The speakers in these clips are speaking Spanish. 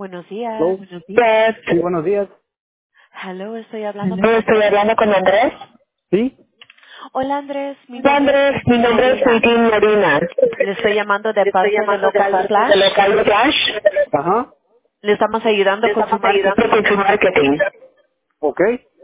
Buenos Hello. días. Buenos días. Sí, buenos días. Hello, estoy hablando Hello. con Estoy Andrés. hablando con Andrés. ¿Sí? Hola Andrés, mi Hola, nombre es Andrés, mi Katie nombre es Molina. Katie Molina. Le estoy llamando de Le estoy parte de llamando de Local parte de Splash. Local Flash. Ajá. Le estamos ayudando Le con su estamos ayudando marketing. con su marketing. Ok.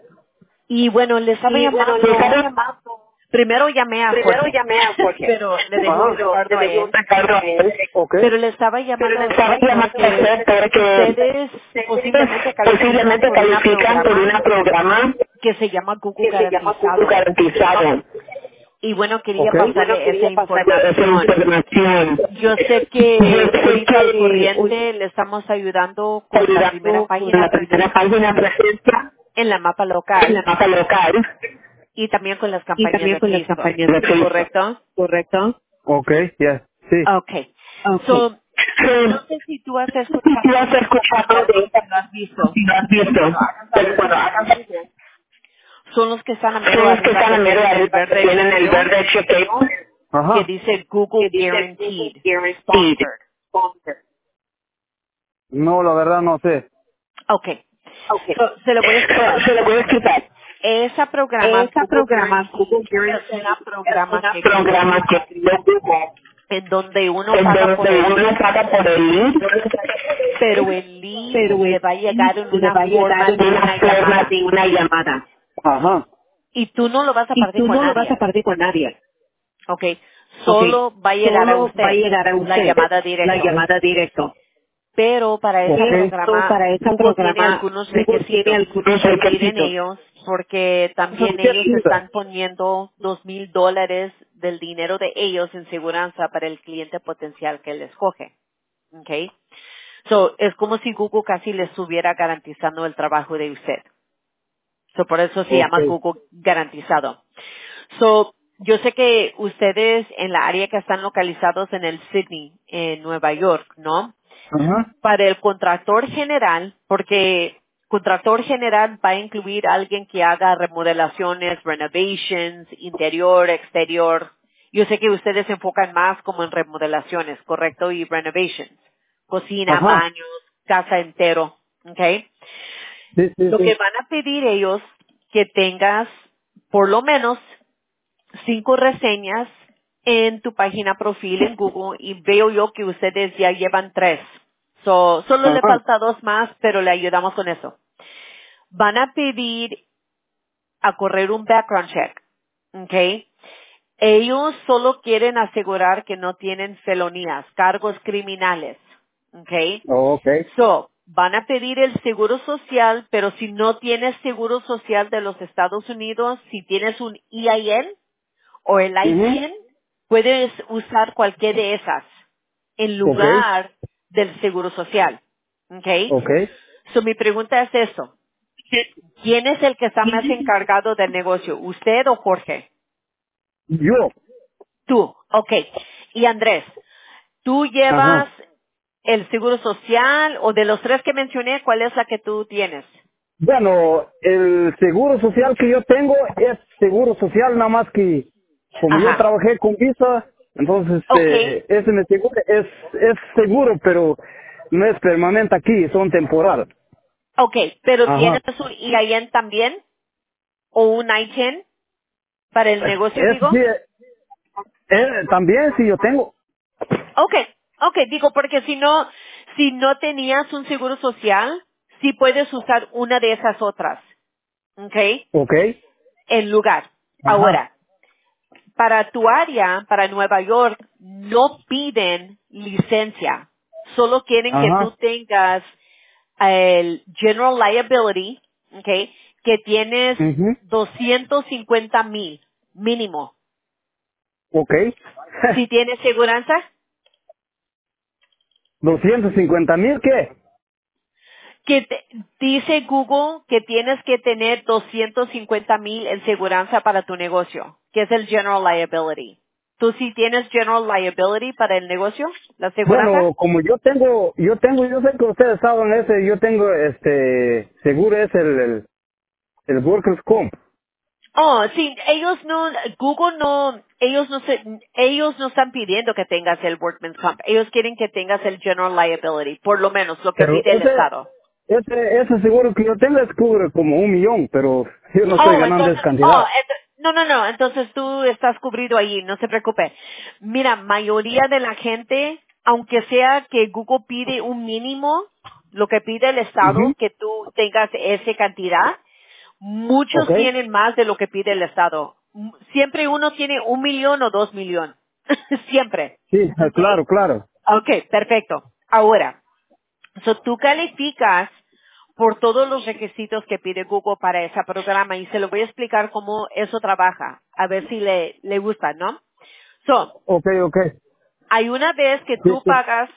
Y bueno, le estaba Y bueno, le estaba llamando. llamando. Primero llamé a Primero Jorge, llamé a Jorge. pero le dejé un Ajá. recuerdo Le a dejé un él. recado a él. Ok. Pero le estaba Pero llamando le a estaba usted llamando a porque usted porque ustedes ustedes posiblemente califican posiblemente por un califican por programa un programa que se llama Google que se llama Google Garantizado. Garantizado. Y bueno, quería Ok. Y bueno, pasarle esa quería pasarle esa información. información. Yo sé Yo que sé ahorita al que hoy cliente le estamos ayudando con la primera ayudando con página la de primera presencia página de presencia en la mapa en la local mapa local y también con las y campañas también de con las Facebook, campañas de Facebook. ¿correcto? ¿Correcto? Ok, ya, sí. Okay. Ok. So, no So, sé si tú has si tú escuchado has de ese escuchado programa de o esta, si lo has visto, si lo has visto, pero hagan pero saber bueno, en hagan Google. Son los que están a mero son los que arriba están que a mero tienen el arriba que verde tienen el chequeo verde chequeo. que Ajá. dice Que Google dice Google Guaranteed Guaranteed Sponsored. Sponsor. No, la verdad no sé. Okay. Ok. So, se lo voy a explicar. Se lo voy a explicar. Ese programa Ese Google programa Guaranteed Google es un Guarantee es programa un que creó programa que Google creó Google en donde uno en paga por donde el uno lead, paga por el lead, pero el lead pero le el va a lead llegar en le una va a llegar forma en de una una forma llamada de una llamada. Ajá. y tú no lo vas a Y partir tú con no lo vas a nadie, partir con nadie. ¿ok? Ok. Solo va a llegar a Solo va a usted llegar a la usted llamada la directo. llamada directo. Pero para ese Ok. Pero programa para ese Google tiene programa algunos Google tiene requisitos algunos que piden requisitos. ellos porque también ¿Qué ellos piensas? están poniendo $2,000 del dinero de ellos en seguridad para el cliente potencial que les coge. Okay. So, es como si Google casi le estuviera garantizando el trabajo de usted. So, por eso se Ok. llama Google garantizado. So, yo sé que ustedes en la área que están localizados en el Sydney, en Nueva York, ¿no? Ajá. Para el contractor general, porque contractor general va a incluir a alguien que haga remodelaciones, renovations, interior, exterior. Yo sé que ustedes se enfocan más como en remodelaciones, ¿correcto? Y renovations. Cocina, Ajá. baños, casa entero, ¿ok? Sí, sí, Lo que sí. van a pedir ellos que tengas por lo menos 5 reseñas en tu página profil en Google y veo yo que ustedes ya llevan 3. Solo le Ajá. falta 2 más, pero le ayudamos con eso. Van a pedir a correr un background check, ¿ok? Ellos solo quieren asegurar que no tienen felonías, cargos criminales, ¿ok? Ok. Van a pedir el seguro social, pero si no tienes seguro social de los Estados Unidos, si tienes un EIN o el Ujú. ITIN, puedes usar cualquier de esas en Ok. lugar del seguro social. ¿Ok? Ok. Mi pregunta es eso. ¿Quién es el que está más encargado del negocio? ¿Usted o Jorge? Yo. Tú. Ok. Y Andrés, ¿tú llevas Ajá. el seguro social o de los 3 que mencioné, cuál es la que tú tienes? Bueno, el seguro social que yo tengo es seguro social, nada más que como yo Ajá. trabajé con Visa, entonces Ok. ese me seguro, es seguro, pero no es permanente aquí, son temporal. Ok. ¿Pero Ajá. tienes un EIN también? ¿O un ITIN para el negocio, Es digo? sí, también sí yo tengo. Okay, okay, digo porque si no tenías un seguro social, sí puedes usar una de esas otras, okay, Ok. en lugar. Ajá. Ahora, para tu área, para Nueva York, no piden licencia, solo quieren que tú Ajá. tengas el General Liability, okay, que tienes Mhm. 250,000 mínimo. Ok. Si tienes seguranza, 250,000, ¿qué? dice Google que tienes que tener 250,000 en seguranza para tu negocio, que es el General Liability. ¿Tú sí tienes General Liability para el negocio, la seguranza? Bueno, como yo sé que ustedes saben yo tengo seguro es el Workers Comp. Oh, sí, ellos no están pidiendo que tengas el Workman's Comp. Ellos quieren que tengas el General Liability, por lo menos lo que Pero pide el Estado. ese seguro que yo tengo es cubre como 1 millón, pero yo no estoy Oh, ganando entonces, esa cantidad. no, entonces tú estás cubrido allí, no se preocupe. Mira, mayoría de la gente, aunque sea que Google pide un mínimo, lo que pide el Estado, Ujú. que tú tengas esa cantidad, muchos Ok. tienen más de lo que pide el Estado. Siempre uno tiene 1 millón o 2 millones. Siempre. Sí, ¿Ok? claro, claro. Ok, perfecto. Ahora, tú calificas por todos los requisitos que pide Google para ese programa y se lo voy a explicar cómo eso trabaja, a ver si le gusta, ¿no? Ok, ok. Hay una vez que Sí, tú sí. pagas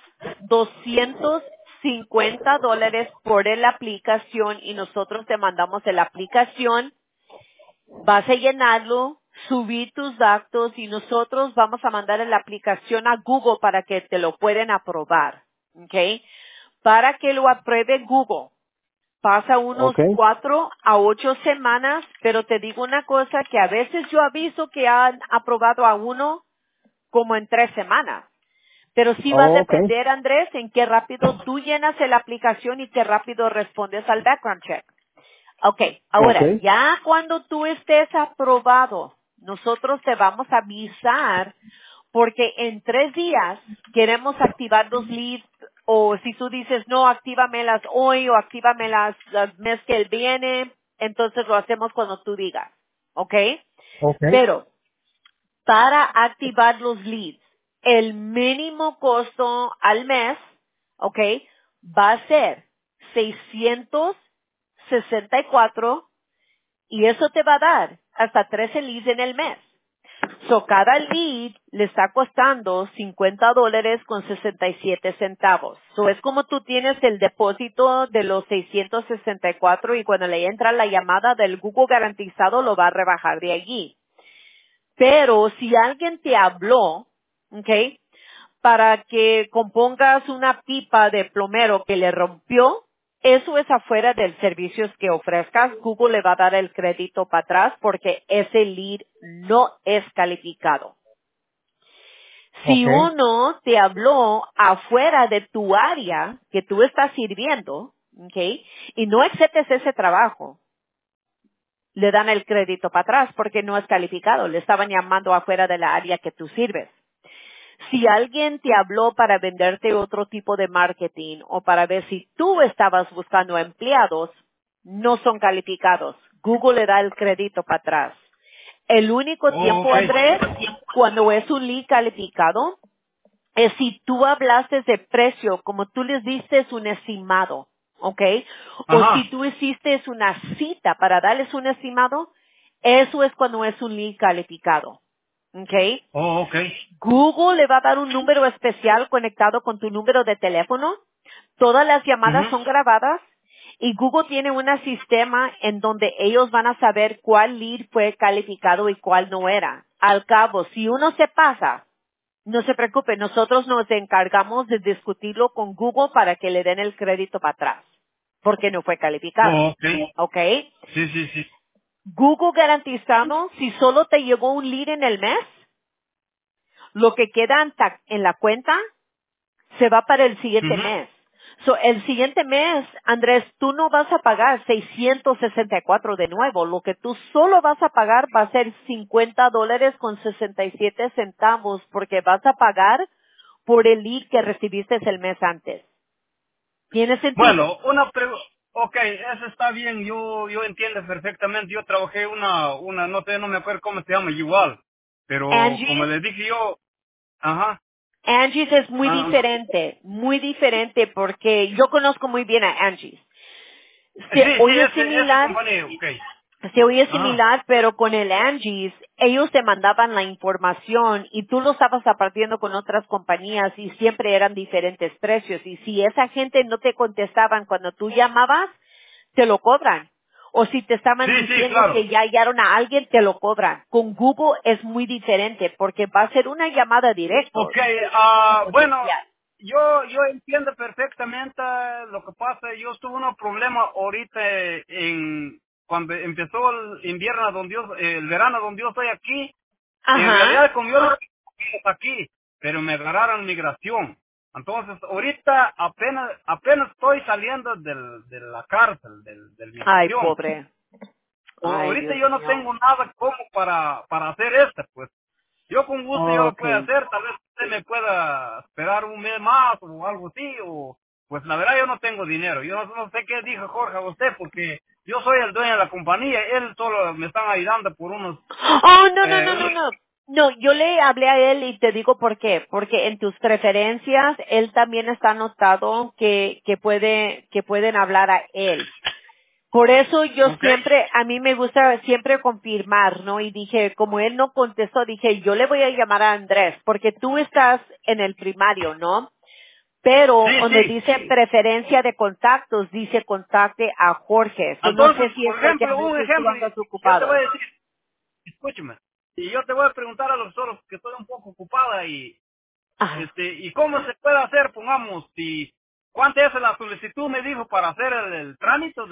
$250 por la aplicación y nosotros te mandamos la aplicación, vas a llenarlo, subir tus datos y nosotros vamos a mandar la aplicación a Google para que te lo puedan aprobar, ¿ok? Para que lo apruebe Google. Pasa unos Ok, 4 a 8 semanas, pero te digo una cosa que a veces yo aviso que han aprobado a uno como en 3 semanas. Pero sí va a ok, depender, Andrés, en qué rápido tú llenas la aplicación y qué rápido respondes al background check. Ok, ok. ahora, ya cuando tú estés aprobado, nosotros te vamos a avisar porque en 3 días queremos activar los leads o si tú dices, no, actívamelas hoy o actívamelas el mes que viene, entonces lo hacemos cuando tú digas, ¿ok? Ok. Pero para activar los leads, el mínimo costo al mes, ¿ok? Va a ser 664 y eso te va a dar hasta 13 leads en el mes. Cada lead le está costando $50 con 67 centavos. Es como tú tienes el depósito de los 664 y cuando le entra la llamada del Google garantizado lo va a rebajar de allí. Pero si alguien te habló, ¿ok? Para que compongas una pipa de plomero que le rompió, eso es afuera del servicio que ofrezcas. Google le va a dar el crédito para atrás porque ese lead no es calificado. Si Ok. uno te habló afuera de tu área que tú estás sirviendo, ¿ok? Y no aceptes ese trabajo, le dan el crédito para atrás porque no es calificado. Le estaban llamando afuera de la área que tú sirves. Si alguien te habló para venderte otro tipo de marketing o para ver si tú estabas buscando empleados, no son calificados. Google le da el crédito para atrás. El único Oh, tiempo, ok. Andrés, cuando es un lead calificado, es si tú hablaste de precio, como tú les diste un estimado, ¿ok? O si Ajá. tú hiciste una cita para darles un estimado, eso es cuando es un lead calificado, ¿ok? Oh, ok. Google le va a dar un número especial conectado con tu número de teléfono. Todas las llamadas Ujú. son grabadas y Google tiene un sistema en donde ellos van a saber cuál lead fue calificado y cuál no era. Al cabo, si uno se pasa, no se preocupe, nosotros nos encargamos de discutirlo con Google para que le den el crédito para atrás, porque no fue calificado. Oh, ok. ¿Ok? Sí, sí, sí. Google garantizado, si solo te llegó un lead en el mes, lo que queda en la cuenta se va para el siguiente Ujú. mes. El siguiente mes, Andrés, tú no vas a pagar 664 de nuevo. Lo que tú solo vas a pagar va a ser $50 con 67 centavos porque vas a pagar por el lead que recibiste el mes antes. ¿Tiene sentido? Bueno, una pregunta. Ok, eso está bien, yo entiendo perfectamente. Yo trabajé no sé, no me acuerdo cómo se llama, igual. Pero como Angie's, les dije yo, ajá. Angie's es muy diferente porque yo conozco muy bien a Angie's. Sí, Se sí, oye esa similar, compañía, ok. Se oye Ajá. similar, pero con el Angie's, ellos te mandaban la información y tú lo estabas apartiendo con otras compañías y siempre eran diferentes precios. Y si esa gente no te contestaban cuando tú llamabas, te lo cobran. O si te estaban Sí, sí, diciendo claro. que ya hallaron a alguien, te lo cobran. Con Google es muy diferente porque va a ser una llamada directa. Ok, bueno, Potencial. yo entiendo perfectamente lo que pasa. Yo tuve un problema ahorita cuando empezó el invierno donde el verano donde yo estoy aquí, en Ajá. realidad como yo no estoy aquí, pero me agarraron migración. Entonces, ahorita apenas estoy saliendo de la cárcel, del Ay, migración. pobre. Ay, Ahorita Dios yo no mío. tengo nada como para hacer esto, pues. Yo con gusto yo lo puedo Okay. hacer, tal vez usted me pueda esperar un mes más o algo así, o pues la verdad yo no tengo dinero. Yo no sé qué dijo Jorge a usted, porque yo soy el dueño de la compañía, él solo me están ayudando por unos... Oh, no, no, no, no, unos- no. No, yo le hablé a él y te digo por qué. Porque en tus preferencias, él también está anotado que pueden hablar a él. Por eso yo ¿Ok? siempre, a mí me gusta siempre confirmar, ¿no? Y dije, como él no contestó, dije, yo le voy a llamar a Andrés, porque tú estás en el primario, ¿no? Pero Sí, donde sí. dice preferencia de contactos, dice contacte a Jorge. Eso no Entonces, sé si es por porque a ejemplo, un veces tú ejemplo, andas yo te voy ocupado. a decir, escúchame, y yo te voy a preguntar a los solos que estoy un poco ocupada Ajá. y cómo se puede hacer, pongamos, si cuánto es la solicitud, me dijo, para hacer el trámite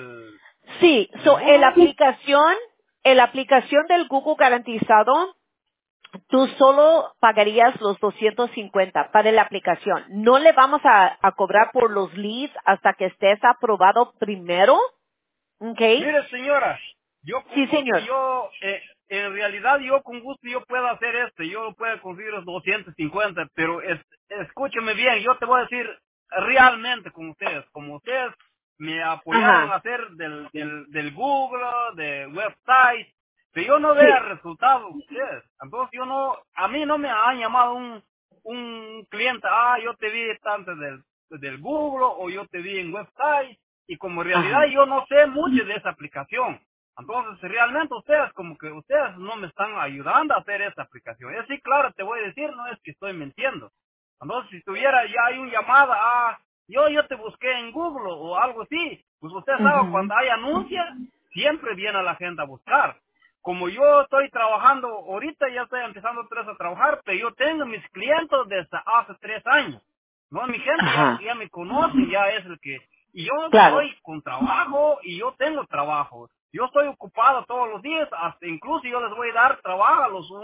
Sí, del Google. la aplicación del Google garantizado, tú solo pagarías los 250 para la aplicación. No le vamos a cobrar por los leads hasta que estés aprobado primero, ¿ok? Mire, señora, yo con Sí, gusto, señor. en realidad yo con gusto yo puedo hacer esto, yo puedo conseguir los 250, pero escúcheme bien, yo te voy a decir realmente como ustedes me apoyaron a Ajá. hacer del Google, de website, pero yo no veo Sí. resultados de ustedes. Entonces a mí no me han llamado un cliente, yo te vi tanto del Google o yo te vi en website, y como en realidad Ajá. yo no sé mucho de esa aplicación. Entonces, realmente ustedes no me están ayudando a hacer esta aplicación. Y sí, claro, te voy a decir, no es que estoy mintiendo. Entonces, si tuviera ya hay una llamada, yo te busqué en Google o algo así, pues usted sabe, Ujú. cuando hay anuncios, siempre viene la gente a buscar. Como yo estoy trabajando, ahorita ya estoy empezando otra vez a trabajar, pero yo tengo mis clientes desde hace 3 años. No, mi gente Ajá. ya me conoce, ya es el que... Y yo Claro. estoy con trabajo y yo tengo trabajo. Yo estoy ocupado todos los días, hasta incluso yo les voy a dar trabajo a los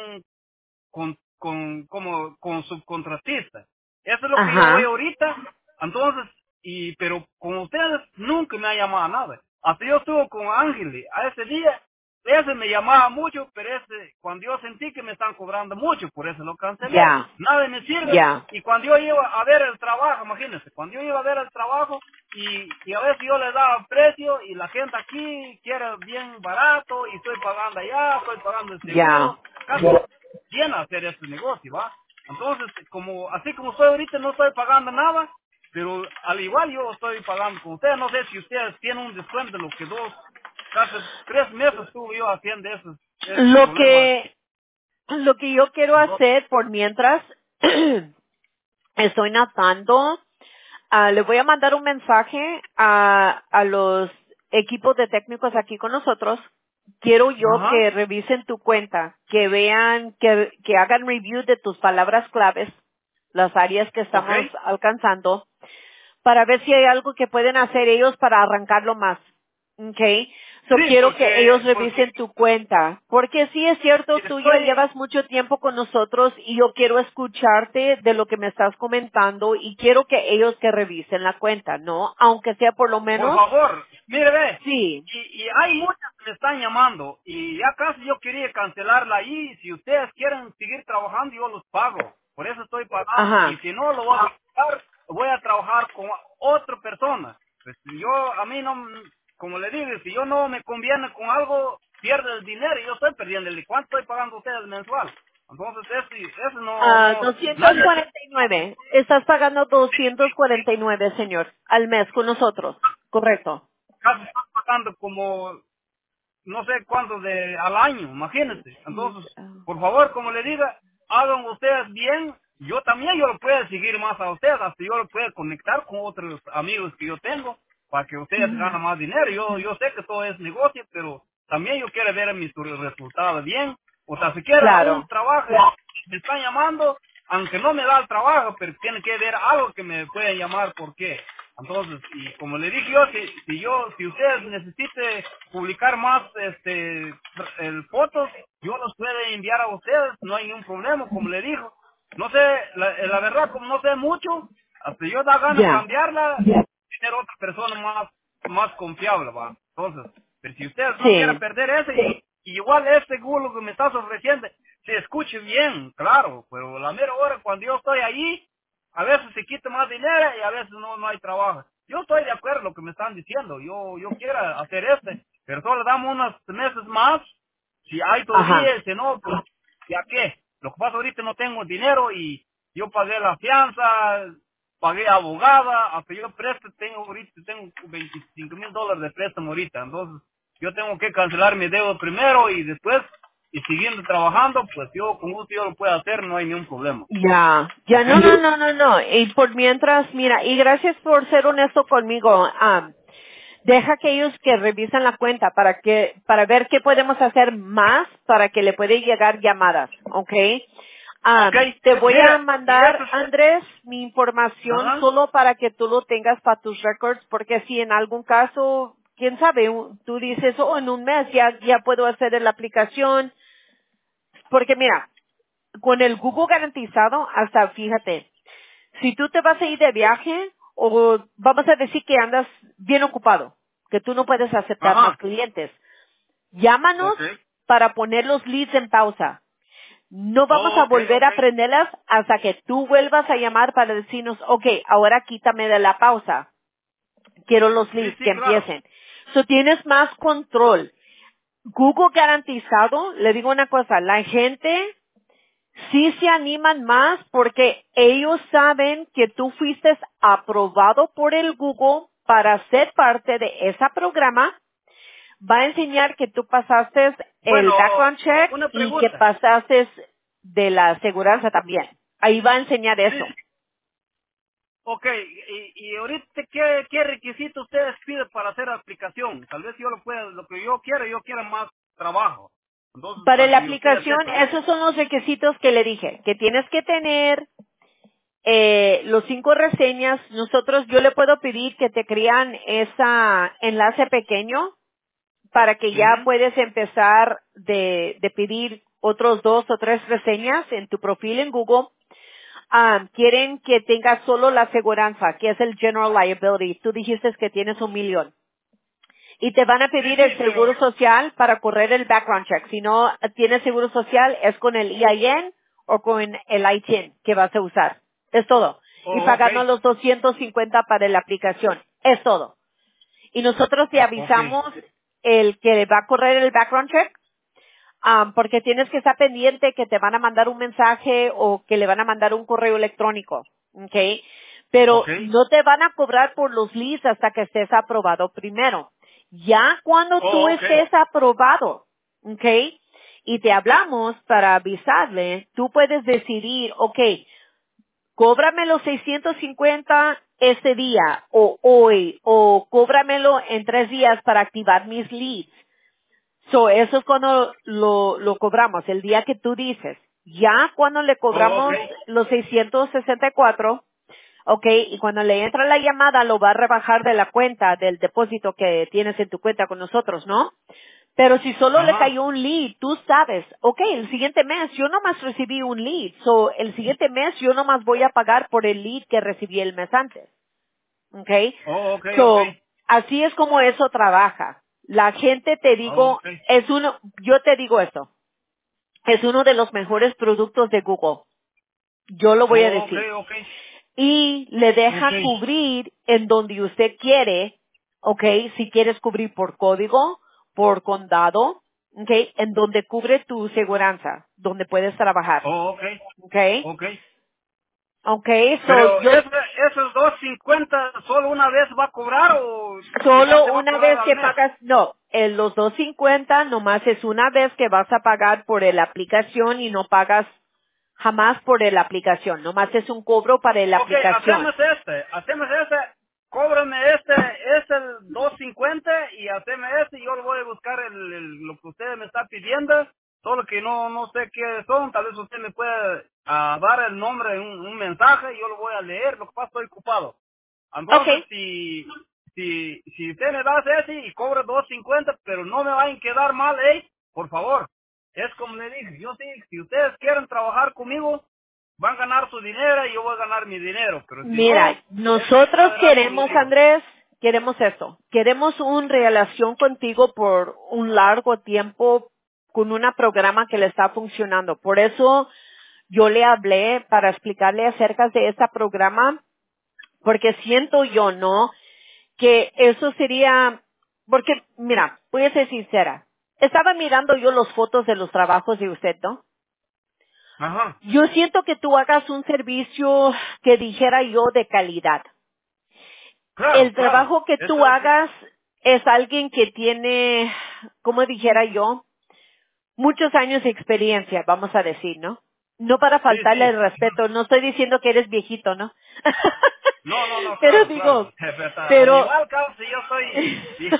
como subcontratistas. Eso es lo que yo voy Ajá. ahorita. Entonces, pero con ustedes nunca me ha llamado nada. Hasta yo estuve con Ángel a ese día, ese me llamaba mucho, pero cuando yo sentí que me están cobrando mucho, por eso lo cancelé. Ya. Nada me sirve. Ya. Y cuando yo iba a ver el trabajo, imagínense, cuando yo iba a ver el trabajo, y a veces yo le daba precio, y la gente aquí quiere bien barato, y estoy pagando allá, estoy pagando el seguro, Ya. casi llena hacer este negocio, ¿va? Entonces, así como estoy ahorita, no estoy pagando nada, pero al igual yo estoy pagando con ustedes. No sé si ustedes tienen un descuento de lo que casi 3 meses estuve yo haciendo esos Lo problemas. lo que yo quiero hacer por mientras estoy notando, le voy a mandar un mensaje a los equipos de técnicos aquí con nosotros. Quiero yo Ajá, que revisen tu cuenta, que vean, que hagan review de tus palabras claves, las áreas que ok. estamos alcanzando, para ver si hay algo que pueden hacer ellos para arrancarlo más. Okay. So Sí, quiero que ellos porque revisen tu cuenta. Porque sí es cierto, tú ya estoy, llevas mucho tiempo con nosotros y yo quiero escucharte de lo que me estás comentando y quiero que ellos que revisen la cuenta, ¿no? Aunque sea por lo por menos, favor, mire, ve, sí. y hay muchas que me están llamando, y ya casi yo quería cancelarla ahí. Si ustedes quieren seguir trabajando, yo los pago. Por eso estoy pagando. Y Ajá. si no lo voy a pagar, voy a trabajar con otra persona. Pues a mí no, como le digo, si yo no me conviene con algo, pierdo el dinero y yo estoy perdiendo el. ¿Cuánto estoy pagando a ustedes mensual? Entonces, eso no, Doscientos nadie cuarenta y nueve. Estás pagando 249, señor, al mes con nosotros. Correcto. casi está pagando como no sé cuánto al año, imagínense. Sí. Entonces, por favor, como le diga, hagan ustedes bien. Yo lo puedo seguir más a ustedes, hasta yo lo puedo conectar con otros amigos que yo tengo, para que ustedes ganen más dinero. Yo sé que todo es negocio, pero también yo quiero ver mis resultados bien. O sea, si quieren un Claro. trabajo, me están llamando, aunque no me da el trabajo, pero tienen que ver algo que me pueden llamar. ¿Por qué? Entonces, y como le dije yo, si ustedes necesite publicar más, fotos, yo los puedo enviar a ustedes, no hay ningún problema, como le dijo. No sé, la verdad, como no sé mucho, hasta yo da ganas de Ya. cambiarla, tener otra persona más confiable, va. Entonces, pero si ustedes no quieren Sí. perder ese, y igual este Google que me estás ofreciendo, se escuche bien, claro, pero la mera hora cuando yo estoy ahí, a veces se quita más dinero y a veces no hay trabajo. Yo estoy de acuerdo con lo que me están diciendo. Yo quiero hacer pero solo damos unos meses más. Si hay Ajá. todavía, si no, pues, ¿ya qué? Lo que pasa ahorita no tengo dinero y yo pagué la fianza, pagué abogada, hasta yo tengo $25,000 de préstamo ahorita. Entonces, yo tengo que cancelar mi deuda primero y después, y siguiendo trabajando, pues yo con gusto yo lo puedo hacer, no hay ningún problema. Ya, ya, ¿Ok? no. Y por mientras, mira, y gracias por ser honesto conmigo. Deja que ellos que revisen la cuenta para ver qué podemos hacer más para que le pueden llegar llamadas, ¿ok? Ok, Te voy a mira, y mandar, eso es... Andrés, mi información Ajá, solo para que tú lo tengas para tus records, porque si en algún caso, quién sabe, tú dices, oh, en un mes ya puedo hacer la aplicación, porque mira, con el Google garantizado, hasta fíjate, si tú te vas a ir de viaje o vamos a decir que andas bien ocupado, que tú no puedes aceptar más ajá, clientes, llámanos ok, para poner los leads en pausa. No vamos a ok, volver ok, a prenderlas hasta que tú vuelvas a llamar para decirnos, ok, ahora quítame de la pausa. Quiero los sí, leads que sí, claro, empiecen. So tienes más control. Google garantizado, le digo una cosa, la gente sí se animan más porque ellos saben que tú fuiste aprobado por el Google para ser parte de ese programa. Va a enseñar que tú pasaste el bueno, background check una y que pregunta, pasaste de la aseguranza también. Ahí va a enseñar sí, eso. sí, ok, y ahorita, ¿qué requisitos ustedes piden para hacer la aplicación? Tal vez yo lo pueda, lo que yo quiero más trabajo, entonces, Para para la que ustedes aplicación, sepan, esos son los requisitos que le dije, que tienes que tener los 5 reseñas. Yo le puedo pedir que te crean ese enlace pequeño para que ya mhm, puedes empezar de pedir otros 2 o 3 reseñas en tu perfil en Google. Quieren que tengas solo la aseguranza, que es el General Liability. Tú dijiste que tienes 1,000,000. Y te van a sí, pedir sí, el pero, seguro social para correr el background check. Si no tienes seguro social, es con el EIN o con el ITIN que vas a usar. Es todo. Y ok, pagando los 250 para la aplicación. Es todo. Y nosotros te ok, avisamos el que va a correr el background check, porque tienes que estar pendiente que te van a mandar un mensaje o que le van a mandar un correo electrónico, ¿ok? Pero ok, no te van a cobrar por los leads hasta que estés aprobado primero. Ya cuando tú ok, estés aprobado, ¿ok? Y te hablamos para avisarle, tú puedes decidir, ok, cóbrame los 650 ese día o hoy o cóbramelo en 3 días para activar mis leads. So, eso es cuando lo cobramos, el día que tú dices. Ya cuando le ok, cobramos los 664, ok, y cuando le entra la llamada lo va a rebajar de la cuenta, del depósito que tienes en tu cuenta con nosotros, ¿no? Pero si solo le ajá, cayó un lead, tú sabes, ok, el siguiente mes yo nomás recibí un lead, so el siguiente mes yo nomás voy a pagar por el lead que recibí el mes antes, ok. ok, ok, So, así es como eso trabaja. La gente, te digo, ok, yo te digo esto, es uno de los mejores productos de Google, yo lo voy a ok, decir. ok, Y le ok, deja cubrir en donde usted quiere, ¿ok? Si quieres cubrir por código, por condado, ¿ok? En donde cubre tu seguranza, donde puedes trabajar, ok, ¿ok? ok. ¿Ok? So, Pero esos 250 solo una vez va a cobrar o igual solo se va a una cobrar vez al que mes. pagas, no, en los 250 nomás es una vez que vas a pagar por la aplicación y no pagas jamás por la aplicación, nomás es un cobro para la Ok, aplicación. hacemos cóbrame es el 250 y haceme y yo le voy a buscar lo que usted me está pidiendo, solo que no sé qué son, tal vez usted me puede dar el nombre, un mensaje y yo lo voy a leer, lo que pasa estoy ocupado. Entonces, Okay. si usted me da ese y cobra 2.50, pero no me vayan a quedar mal, por favor. Es como le dije, yo sí, si ustedes quieren trabajar conmigo, van a ganar su dinero y yo voy a ganar mi dinero. Pero si no, Mira, nosotros cuadrar queremos, conmigo. Andrés, queremos esto. Queremos una relación contigo por un largo tiempo con un programa que le está funcionando. Por eso yo le hablé para explicarle acerca de este programa, porque siento yo, ¿no? Que eso sería, porque, mira, voy a ser sincera. Estaba mirando yo las fotos de los trabajos de usted, ¿no? Ajá. Yo siento que tú hagas un servicio que dijera yo de calidad. Claro, El claro. trabajo que Eso tú es. hagas es alguien que tiene, como dijera yo, muchos años de experiencia, vamos a decir, ¿no? No para Sí, faltarle el sí. respeto, no estoy diciendo que eres viejito, ¿no? No, Pero claro, claro. digo, Al pero, igual, caso, si yo soy viejita.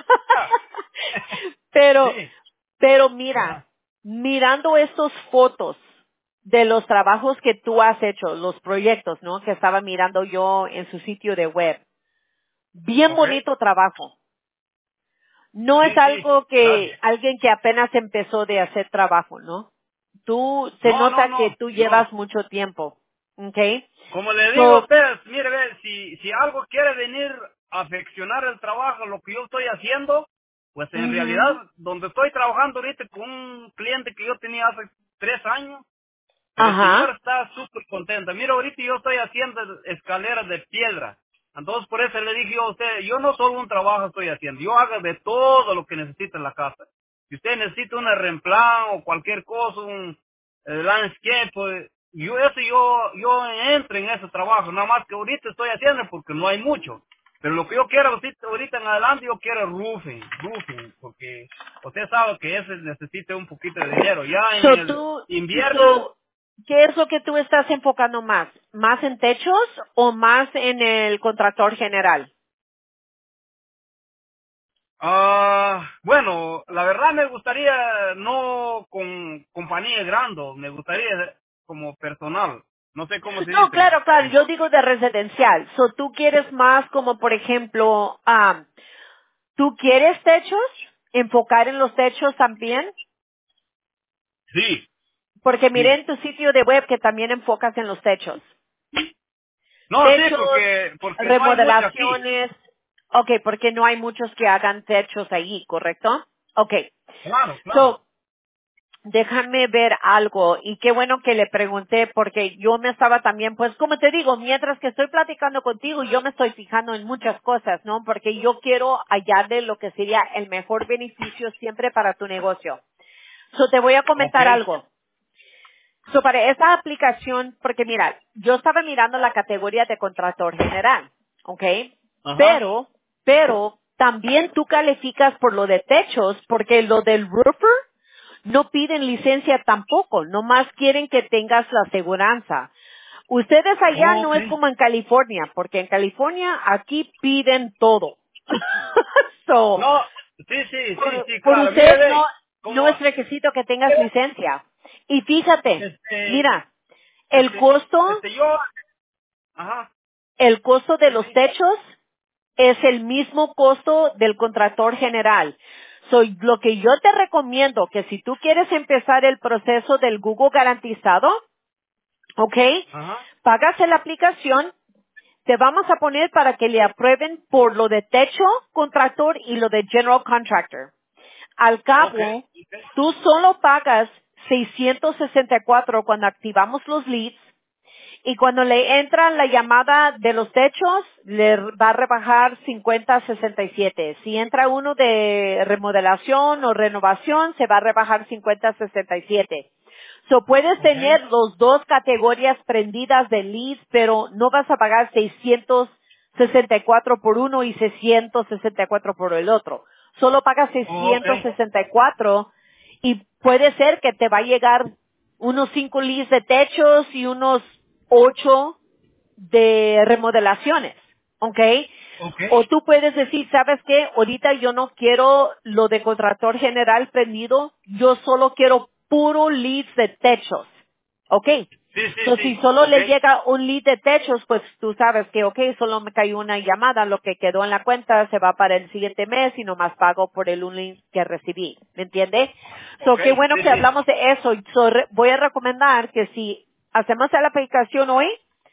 pero, Sí. pero mira, Ajá. mirando estas fotos de los trabajos que tú has hecho, los proyectos, ¿no? Que estaba mirando yo en su sitio de web. Bien Ok. bonito trabajo. No es Sí, sí. algo que Gracias. alguien que apenas empezó de hacer trabajo, ¿no? Tú, se nota que tú No. llevas mucho tiempo. ¿Ok? Como le digo a So, ustedes, mire, ve, si algo quiere venir a afeccionar el trabajo, lo que yo estoy haciendo, pues en ujú, realidad, donde estoy trabajando ahorita con un cliente que yo tenía hace 3 años, el señor ajá, está súper contento. Mira, ahorita yo estoy haciendo escaleras de piedra. Entonces, por eso le dije yo a usted, yo no solo un trabajo estoy haciendo, yo hago de todo lo que necesita en la casa. Si usted necesita un reemplán o cualquier cosa, un landscape, pues, yo entro en ese trabajo. Nada más que ahorita estoy haciendo porque no hay mucho. Pero lo que yo quiero ahorita en adelante, yo quiero roofing, porque usted sabe que ese necesita un poquito de dinero. Ya en so el tú, invierno. so, ¿qué es lo que tú estás enfocando más? ¿Más en techos o más en el contractor general? Bueno, la verdad me gustaría no con compañía grande, me gustaría como personal. No sé cómo se No, dice. claro, claro, yo digo de residencial. So tú quieres más como, por ejemplo, ¿tú quieres techos? ¿Enfocar en los techos también? Sí, Porque miré sí. en tu sitio de web que también enfocas en los techos. No, sí, Techos, porque no hay mucho aquí. remodelaciones. Ok, porque no hay muchos que hagan techos ahí, ¿correcto? Ok. Claro, claro. So, déjame ver algo. Y qué bueno que le pregunté porque yo me estaba también, pues como te digo, mientras que estoy platicando contigo, yo me estoy fijando en muchas cosas, ¿no? Porque yo quiero hallarle lo que sería el mejor beneficio siempre para tu negocio. So, te voy a Ok. comentar algo. So, para esa aplicación, porque mira, yo estaba mirando la categoría de contrator general, ¿ok? Ajá. Pero, también tú calificas por lo de techos, porque lo del roofer no piden licencia tampoco, nomás quieren que tengas la aseguranza. Ustedes allá no Ok. es como en California, porque en California aquí piden todo. So, No, sí, por claro. Mire, usted no, ve, no como, es requisito que tengas licencia. Y fíjate, este, mira, el costo, yo, ajá, el costo de sí, los sí. techos es el mismo costo del contractor general. So, lo que yo te recomiendo que si tú quieres empezar el proceso del Google garantizado, ¿ok? Ajá. Pagas la aplicación, te vamos a poner para que le aprueben por lo de techo, contractor y lo de general contractor. Al Ok. cabo, tú solo pagas 664 cuando activamos los leads y cuando le entra la llamada de los techos, le va a rebajar 50.67. Si entra uno de remodelación o renovación, se va a rebajar 50.67. So, puedes Ok. tener los dos categorías prendidas de leads, pero no vas a pagar 664 por uno y 664 por el otro. Solo pagas Ok. 664 y puede ser que te va a llegar unos 5 leads de techos y unos 8 de remodelaciones, ¿ok? Ok. O tú puedes decir, ¿sabes qué? Ahorita yo no quiero lo de contractor general prendido, yo solo quiero puro leads de techos, ¿ok? Sí, sí, So, si sí. solo le Ok. llega un lead de techos, pues tú sabes que, solo me cayó una llamada, lo que quedó en la cuenta se va para el siguiente mes y nomás pago por el un lead que recibí. ¿Me entiende? So, Ok. qué bueno Sí, que sí. hablamos de eso. So, voy a recomendar que si hacemos la aplicación hoy,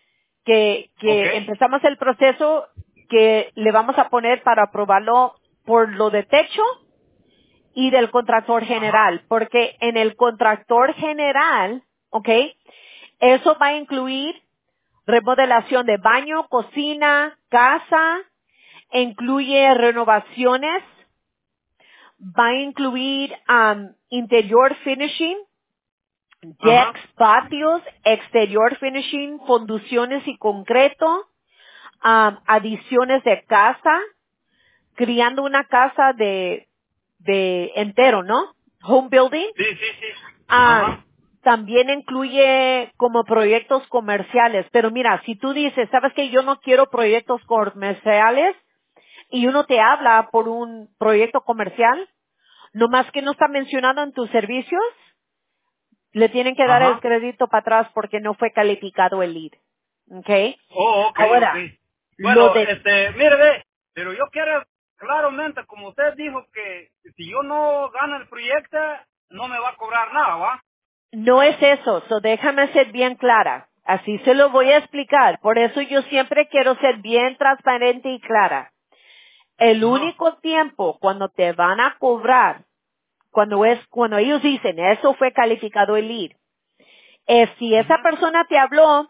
Ok. que empezamos el proceso, que le vamos a poner para aprobarlo por lo de techo y del contractor Ajá. general, porque en el contractor general, ¿ok? Eso va a incluir remodelación de baño, cocina, casa, incluye renovaciones, va a incluir interior finishing, Ajá. decks, patios, exterior finishing, fundiciones y concreto, adiciones de casa, criando una casa de entero, ¿no? Home building. Sí, sí, sí. Ah, Ajá. también incluye como proyectos comerciales. Pero mira, si tú dices, sabes que yo no quiero proyectos comerciales y uno te habla por un proyecto comercial, nomás que no está mencionado en tus servicios, le tienen que dar el Ajá. crédito para atrás porque no fue calificado el lead. ¿Ok? Oh, ok, ok. Ahora, lo Bueno, de mire, ve, pero yo quiero claramente, como usted dijo, que si yo no gano el proyecto, no me va a cobrar nada, ¿va? No es eso, so déjame ser bien clara. Así se lo voy a explicar. Por eso yo siempre quiero ser bien transparente y clara. El Ajá. único tiempo cuando te van a cobrar, cuando ellos dicen eso fue calificado el lead, es si esa Ujú. persona te habló,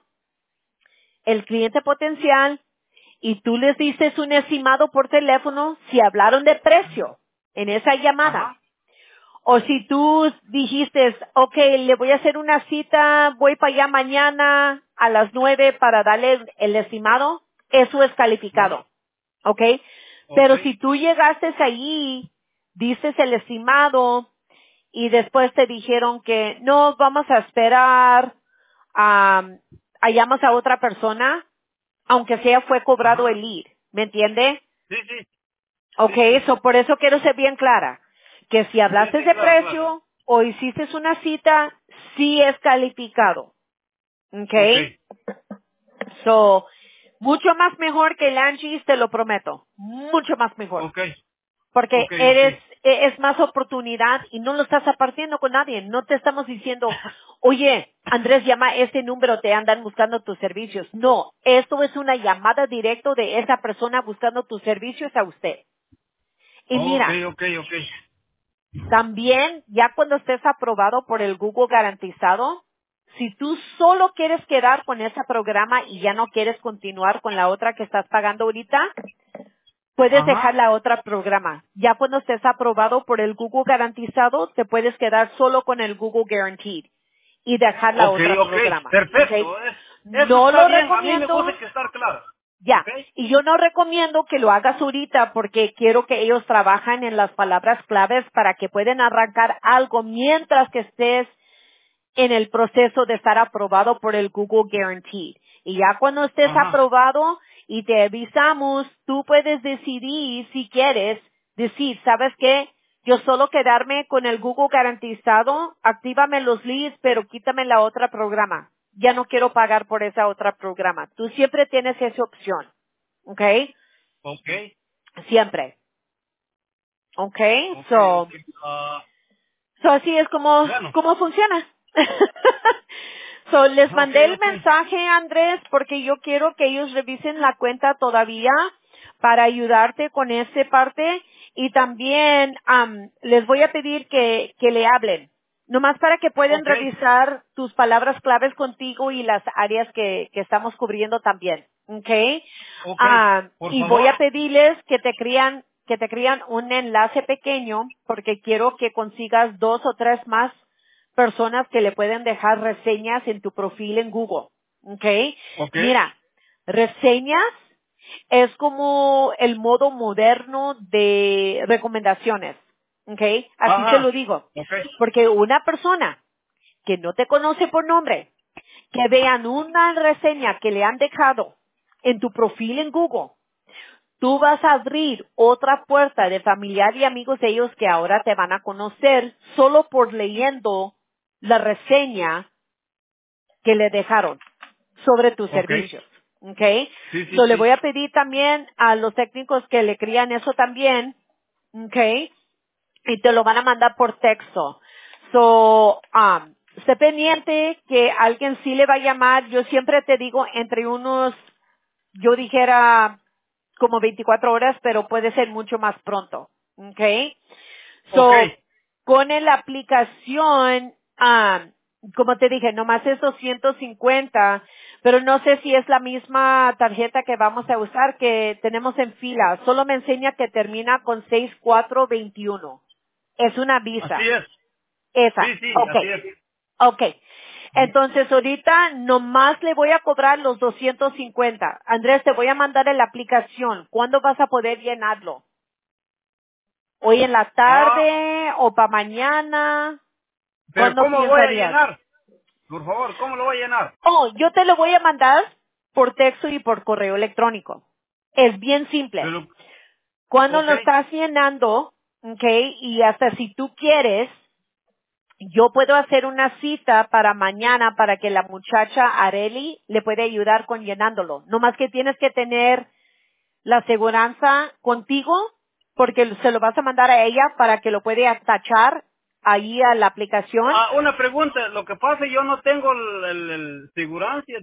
el cliente potencial, y tú les dices un estimado por teléfono, si hablaron de precio en esa llamada. Ajá. O si tú dijiste, ok, le voy a hacer una cita, voy para allá mañana a las 9 para darle el estimado, eso es Ajá. calificado, ok. Ok. Pero si tú llegaste allí, dices el estimado y después te dijeron que no, vamos a esperar, hallamos a otra persona, aunque sea fue cobrado Ajá. el lead, ¿me entiende? Sí, sí. Ok, Sí, sí. eso por eso quiero ser bien clara, que si Sí, hablaste sí, de claro, claro. precio o hiciste una cita, sí es calificado. Ok, Ok. so, mucho más mejor que el Angie's, te lo prometo. Mucho más mejor. Ok. Porque Ok, ok. es más oportunidad y no lo estás apartiendo con nadie. No te estamos diciendo, oye, Andrés, llama a este número, te andan buscando tus servicios. No, esto es una llamada directa de esa persona buscando tus servicios a usted. Y Ok, mira, ok, ok. también, ya cuando estés aprobado por el Google garantizado, si tú solo quieres quedar con ese programa y ya no quieres continuar con la otra que estás pagando ahorita, puedes dejar Ajá. la otra programa. Ya cuando estés aprobado por el Google garantizado, te puedes quedar solo con el Google Guaranteed y dejar la Ok, otra ok. programa. ¿Ok? Perfecto. Eso No está lo bien. A mí me recomiendo. gusta que estar claro. Ya, Ok. y yo no recomiendo que lo hagas ahorita porque quiero que ellos trabajen en las palabras claves para que puedan arrancar algo mientras que estés en el proceso de estar aprobado por el Google Guaranteed. Y ya cuando estés Ajá. aprobado y te avisamos, tú puedes decidir si quieres decir, ¿sabes qué? Yo solo quedarme con el Google garantizado, actívame los leads, pero quítame la otra programa. Ya no quiero pagar por esa otra programa. Tú siempre tienes esa opción. ¿Ok? Ok. Siempre. ¿Ok? Ok, So, ok. Ah, así es bueno. como funciona. Les Ok, mandé el ok. mensaje, Andrés, porque yo quiero que ellos revisen la cuenta todavía para ayudarte con esa parte y también les voy a pedir que le hablen, nomás para que puedan Ok. revisar tus palabras claves contigo y las áreas que estamos cubriendo también, ¿ok? Ok. Por Y voy favor. a pedirles que te crean un enlace pequeño porque quiero que consigas 2 o 3 más personas que le pueden dejar reseñas en tu perfil en Google. ¿Ok? Ok. Mira, reseñas es como el modo moderno de recomendaciones. ¿Ok? Así te lo Ajá. digo. Ok. Porque una persona que no te conoce por nombre, que vean una reseña que le han dejado en tu perfil en Google, tú vas a abrir otra puerta de familiar y amigos de ellos que ahora te van a conocer solo por leyendo la reseña que le dejaron sobre tus Ok. servicios. Okay. Sí, sí, So, le sí. voy a pedir también a los técnicos que le crían eso también. Okay. Y te lo van a mandar por texto. So, esté pendiente que alguien sí le va a llamar. Yo siempre te digo entre unos, yo dijera como 24 horas, pero puede ser mucho más pronto. Okay. Ok. So, con la aplicación, como te dije, nomás es 250, pero no sé si es la misma tarjeta que vamos a usar que tenemos en fila. Solo me enseña que termina con 6421. Es una Así visa. es. Esa. Sí, sí, así Okay. es. Okay. Entonces ahorita nomás le voy a cobrar los 250. Andrés, te voy a mandar en la aplicación. ¿Cuándo vas a poder llenarlo? ¿Hoy en la Ah, tarde o para mañana? pero ¿Cuándo ¿cómo voy a piensarías? llenar? Por favor, ¿cómo lo voy a llenar? Oh, yo te lo voy a mandar por texto y por correo electrónico. Es bien simple. Pero, Cuando ok. lo estás llenando, ¿ok? Y hasta si tú quieres, yo puedo hacer una cita para mañana para que la muchacha Areli le pueda ayudar con llenándolo. No más que tienes que tener la aseguranza contigo porque se lo vas a mandar a ella para que lo pueda tachar ahí a la aplicación. Ah, una pregunta. Lo que pasa, yo no tengo el segurancia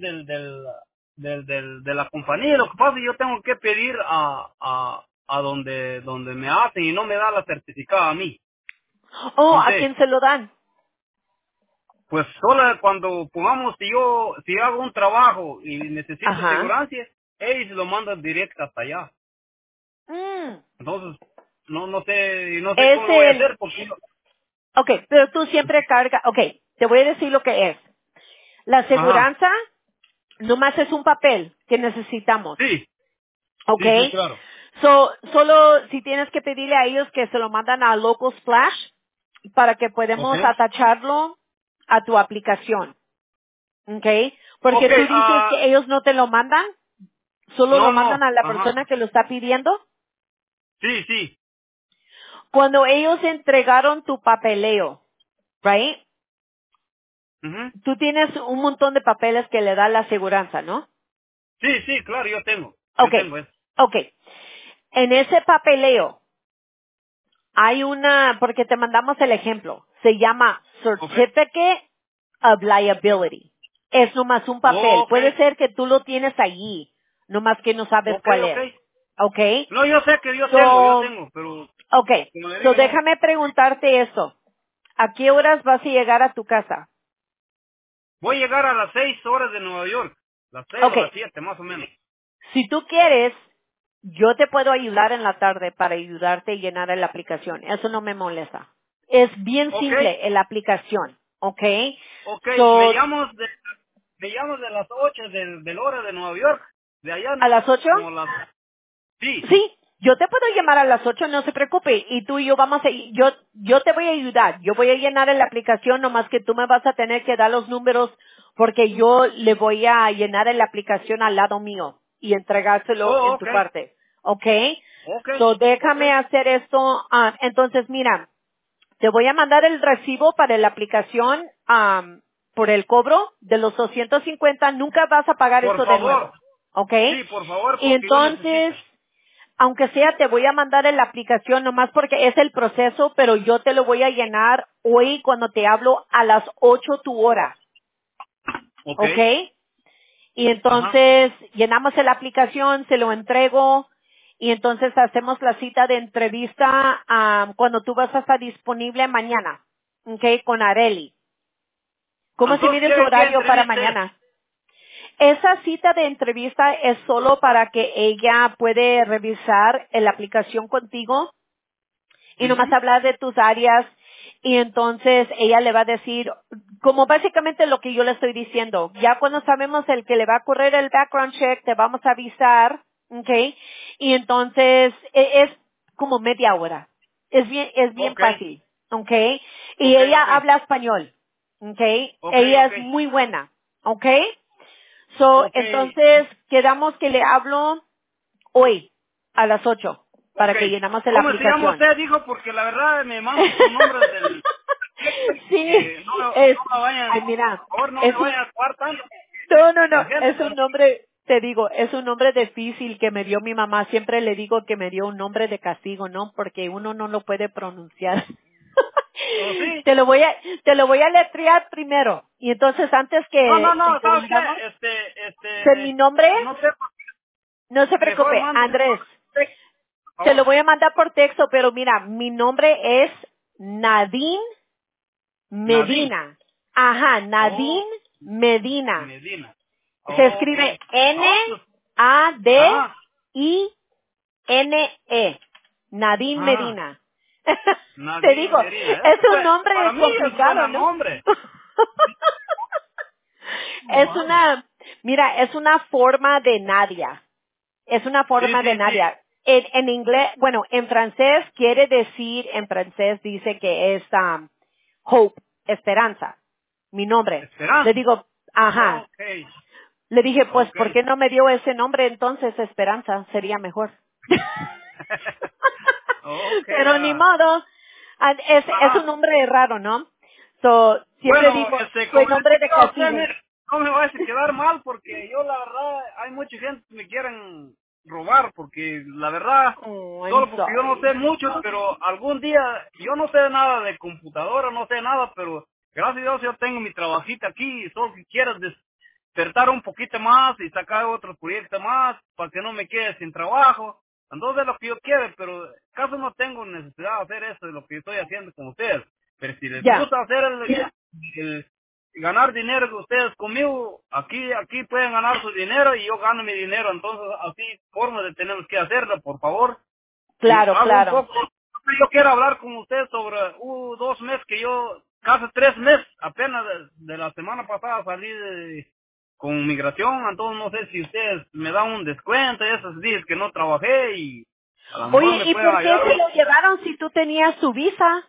de la compañía. Lo que pasa, yo tengo que pedir a donde me hacen y no me da la certificada a mí. Oh, No ¿a sé. quién se lo dan? Pues solo cuando pongamos, si hago un trabajo y necesito Ajá. segurancia, ellos lo mandan directo hasta allá. Mm. Entonces, no sé Es cómo lo voy a el, hacer porque ok, pero tú siempre carga, ok, te voy a decir lo que es. La ajá, aseguranza nomás es un papel que necesitamos, sí, ok. sí, sí, claro. Solo si tienes que pedirle a ellos que se lo mandan a Local Splash para que Ok, podamos atacharlo a tu aplicación, ok. Porque ok, tú dices que ellos no te lo mandan, solo lo no, mandan no, a la ajá, persona que lo está pidiendo. sí, sí, Cuando ellos entregaron tu papeleo, right? ujú. Tú tienes un montón de papeles que le da la aseguranza, ¿no? Sí, sí, claro, yo Okay, tengo eso. okay. En ese papeleo hay porque te mandamos el ejemplo, se llama Ok, Certificate of Liability. Es nomás un papel. ok, Puede ser que tú lo tienes allí, nomás que no sabes ok, cuál ok. es. Okay? No, yo sé que yo So, tengo, pero okay. como le So digo, no, déjame preguntarte esto. ¿A qué horas vas a llegar a tu casa? voy a llegar a las 6 horas de Nueva York, las 6 o las Okay. 7 más o menos. Si tú quieres, yo te puedo ayudar en la tarde para ayudarte a llenar la aplicación. Eso no me molesta. Es bien Ok, simple en la aplicación, ¿ok? ok, So, me llamas de las 8 del hora de Nueva York, de allá ¿a las 8? como las, sí, Sí, yo te puedo llamar a las 8, no se preocupe. Y tú y yo yo te voy a ayudar. Yo voy a llenar la aplicación, nomás que tú me vas a tener que dar los números porque yo le voy a llenar la aplicación al lado mío y entregárselo oh, en ok, tu parte, ¿ok? ok, So, ok, déjame hacer esto. Entonces, mira, te voy a mandar el recibo para la aplicación por el cobro de los 250. Nunca vas a pagar por eso de favor, nuevo, ¿ok? sí, por favor, Y porque yo entonces, necesito. aunque sea, te voy a mandar en la aplicación nomás porque es el proceso, pero yo te lo voy a llenar hoy cuando te hablo a las 8 tu hora, Ok, ¿ok? Y ajá, entonces llenamos la aplicación, se lo entrego y entonces hacemos la cita de entrevista cuando tú vas a estar disponible mañana, ¿ok? Con Areli. ¿Cómo se entonces, mide su ¿qué horario para entrevista es? mañana? Esa cita de entrevista es solo para que ella puede revisar la aplicación contigo y nomás Ujú. hablar de tus áreas y entonces ella le va a decir, como básicamente lo que yo le estoy diciendo, ya cuando sabemos el que le va a correr el background check, te vamos a avisar, ¿ok? Y entonces es como media hora. Es bien Ok, fácil, ¿ok? Y ok, ella ok, habla español, ¿ok? ok, Ella ok, es muy buena, ¿ok? So, ok, entonces quedamos que le hablo hoy a las 8 ok. para que llenamos la ¿Cómo se llama aplicación. usted? Dijo, porque la verdad me manda su nombre del Sí, no es, me vayan, ay, mira, por favor, no me es vayan a actuar tanto. no, La gente, es un nombre, te digo, es un nombre difícil que me dio mi mamá. Siempre le digo que me dio un nombre de castigo, ¿no? Porque uno no lo puede pronunciar. ¿o sí? Te lo voy a letrear primero. Y entonces antes No, que lo ¿sabes hagamos, qué? mi nombre, No sé, no se mejor preocupe, mande, Andrés, por te lo favor. voy a mandar por texto, pero mira, mi nombre es Nadine Nadine. Medina. Ajá, Oh, Nadine Medina. Medina. Se Oh, ok. escribe No, pues, Nadine. ajá, Nadine ajá. Medina. Te Nadine digo, Medina. es un Para nombre mí es complicado, buen ¿no? nombre. Es Wow. mira, es una forma de Nadia. Es una Sí, forma de sí, sí. Nadia. En inglés, bueno, en francés quiere decir, en francés dice que es hope, esperanza. Mi nombre. Le Esperanza. digo, ajá. Ok, Le dije, pues, ok. ¿por qué no me dio ese nombre entonces, Esperanza? Sería mejor. Ok, Pero ni modo. Es un ajá. nombre raro, ¿no? So, siempre Bueno, digo, soy como les nombre de digo a usted, castigo. mire, no me vayas a quedar mal porque yo la verdad, hay mucha gente que me quieren robar porque la verdad, Oh, I'm solo porque yo no sé sorry. mucho, pero algún día, yo no sé nada de computadora, no sé nada, pero gracias a Dios yo tengo mi trabajito aquí y solo que quieras despertar un poquito más y sacar otro proyecto más para que no me quede sin trabajo. Entonces es lo que yo quiero, pero caso no tengo necesidad de hacer eso, de lo que estoy haciendo con ustedes. Pero si les Ya. gusta hacer el ganar dinero con ustedes conmigo, aquí pueden ganar su dinero y yo gano mi dinero. Entonces, así forma de tenemos que hacerlo, por favor. Y Claro, hago un claro. poco, yo quiero hablar con ustedes sobre 2 meses que yo, casi 3 meses, apenas de la semana pasada salí con migración, entonces no sé si ustedes me dan un descuento esos días que no trabajé y a lo mejor Oye, me ¿y pueden por qué se ayudar. lo llevaron si tú tenías su visa?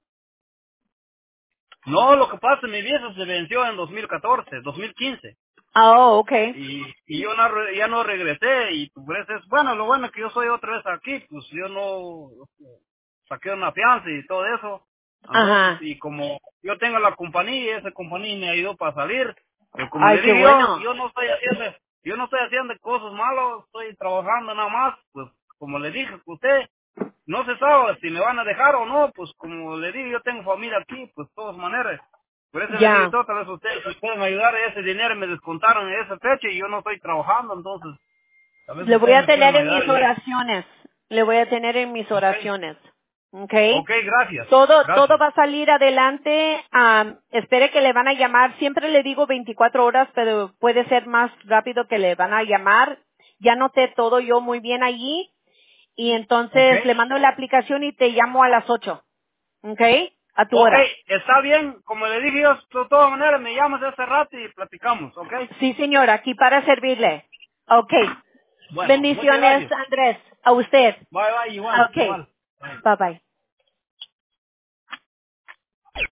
No, lo que pasa es que mi visa se venció en 2015. Oh, okay. Y yo no ya no regresé y pues es bueno, lo bueno es que yo soy otra vez aquí, pues yo no saqué una fianza y todo eso. Entonces, Ajá. y como yo tengo la compañía, esa compañía me ayudó para salir, pero como Ay, le qué digo bueno. yo no estoy haciendo cosas malas, estoy trabajando nada más, pues como le dije a usted, no se sabe si me van a dejar o no, pues como le digo, yo tengo familia aquí, pues de todas maneras. Por eso le digo, Ya. tal vez ustedes me pueden ayudar, ese dinero me descontaron en esa fecha y yo no estoy trabajando, entonces tal vez Le voy ustedes a me pueden tener en ayudar mis en eso. oraciones. Le voy a tener en mis Ok, oraciones. Okay. ok, gracias, Todo gracias. va a salir adelante. Espere que le van a llamar. Siempre le digo 24 horas, pero puede ser más rápido que le van a llamar. Ya noté todo yo muy bien allí. Y Ok, entonces le mando la aplicación y te llamo a las 8. Okay. A tu ok, hora. está bien, como le dije yo, de todas maneras me llamas ese rato y platicamos, ok. Sí, señora. Aquí para servirle. Okay. Bueno, muchas Bendiciones, gracias. Andrés. A usted. Bye, bye, igual, Okay. igual. Bye. Bye bye.